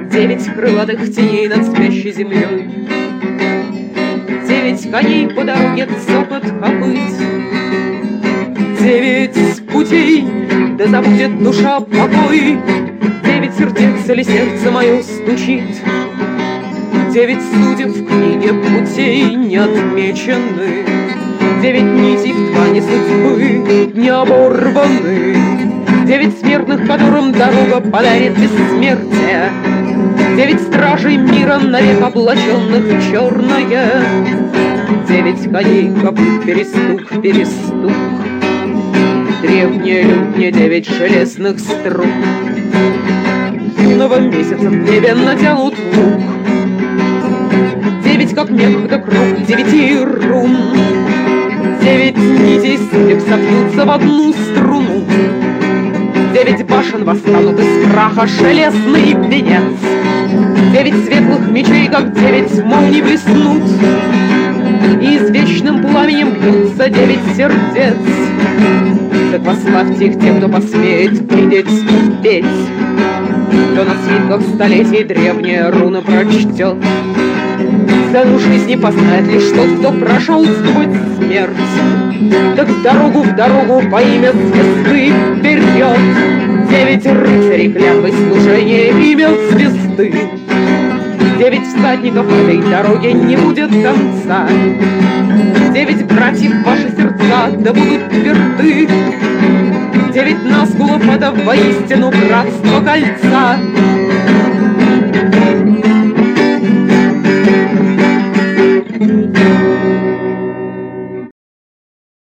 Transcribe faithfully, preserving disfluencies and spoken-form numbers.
девять крылатых теней над спящей землей. Девять коней по дороге, цокот копыт. Девять путей, да забудет душа покой. Девять сердец или сердце мое стучит. Девять судеб в книге путей не отмечены. Девять нитей в ткани судьбы не оборваны. Девять смертных, которым дорога подарит бессмертие. Девять стражей мира навек облаченных в черное. Девять коней, копыт, перестук, перестук. Древние лютни, девять железных струн. Юного месяца в небе натянут лук. Девять, как некогда круг девяти рун. Девять нитей судеб собьются в одну струну. Девять башен восстанут из праха железный венец. Девять светлых мечей, как девять молний, блеснут. И извечным пламенем бьются девять сердец. Так восславьте их те, кто посмеет видеть и петь, кто на свитках столетий древние руны прочтет. Цену жизни познает лишь тот, кто прошел сквозь смерть. Так дорогу в дорогу по имя звезды вперед. Девять рыцарей клятвы служения имя звезды. Девять всадников этой дороге не будет конца. Девять братьев ваши сердца да будут тверды. Девять наскулов это воистину братство кольца.